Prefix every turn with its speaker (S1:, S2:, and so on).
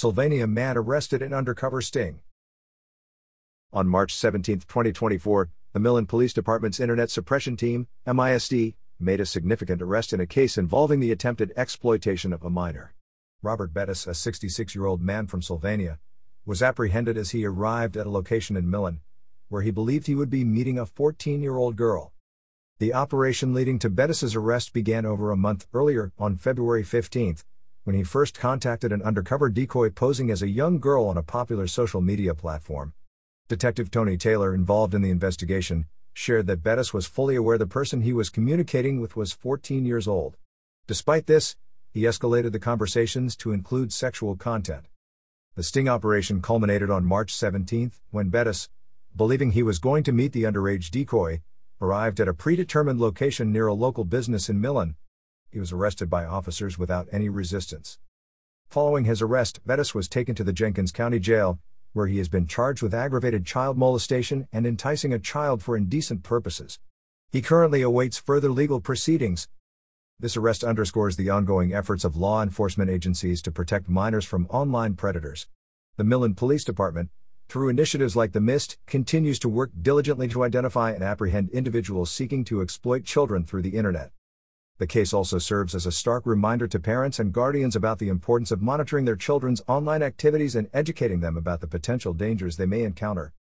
S1: Sylvania man arrested in undercover sting. On March 17, 2024, the Millen Police Department's Internet Suppression Team, MISD, made a significant arrest in a case involving the attempted exploitation of a minor. Robert Bettis, a 66-year-old man from Sylvania, was apprehended as he arrived at a location in Millen, where he believed he would be meeting a 14-year-old girl. The operation leading to Bettis's arrest began over a month earlier, on February 15, when he first contacted an undercover decoy posing as a young girl on a popular social media platform. Detective Tony Taylor, involved in the investigation, shared that Bettis was fully aware the person he was communicating with was 14 years old. Despite this, he escalated the conversations to include sexual content. The sting operation culminated on March 17, when Bettis, believing he was going to meet the underage decoy, arrived at a predetermined location near a local business in Millen. He was arrested by officers without any resistance. Following his arrest, Bettis was taken to the Jenkins County Jail, where he has been charged with aggravated child molestation and enticing a child for indecent purposes. He currently awaits further legal proceedings. This arrest underscores the ongoing efforts of law enforcement agencies to protect minors from online predators. The Millen Police Department, through initiatives like the MIST, continues to work diligently to identify and apprehend individuals seeking to exploit children through the internet. The case also serves as a stark reminder to parents and guardians about the importance of monitoring their children's online activities and educating them about the potential dangers they may encounter.